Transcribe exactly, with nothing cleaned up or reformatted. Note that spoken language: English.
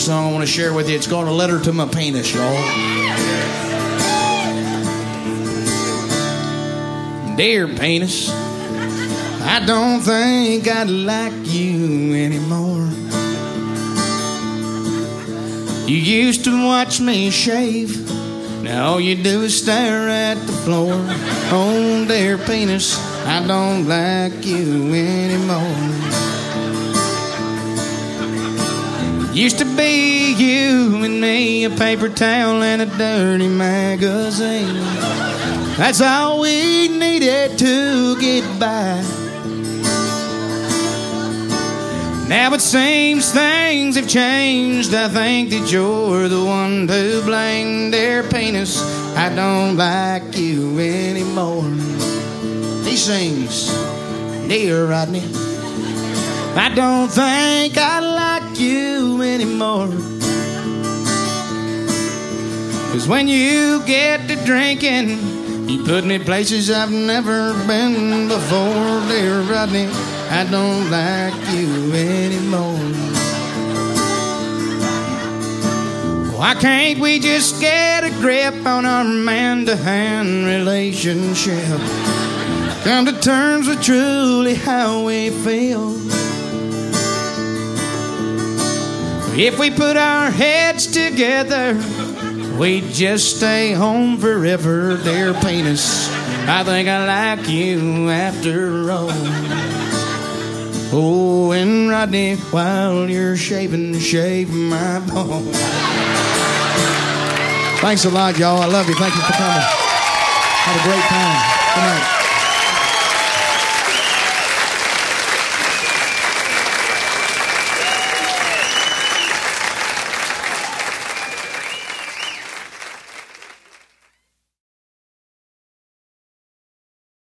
song I want to share with you. It's called A Letter to My Penis, y'all. Dear penis, I don't think I'd like you anymore. You used to watch me shave. Now all you do is stare at the floor. Oh, dear penis, I don't like you anymore. Used to be you and me, a paper towel and a dirty magazine. That's all we needed to get by. Now it seems things have changed. I think that you're the one to blame. Dear penis, I don't like you anymore. He sings, Dear Rodney, I don't think I like you anymore. 'Cause when you get to drinking, you put me places I've never been before. Dear Rodney, I don't like you anymore. Why can't we just get a grip on our man-to-hand relationship? Come to terms with truly how we feel. If we put our heads together, we'd just stay home forever. Dear penis, I think I like you after all. Oh, and Rodney, while you're shaving, shave my bone. Thanks a lot, y'all. I love you. Thank you for coming. Have a great time. Good night.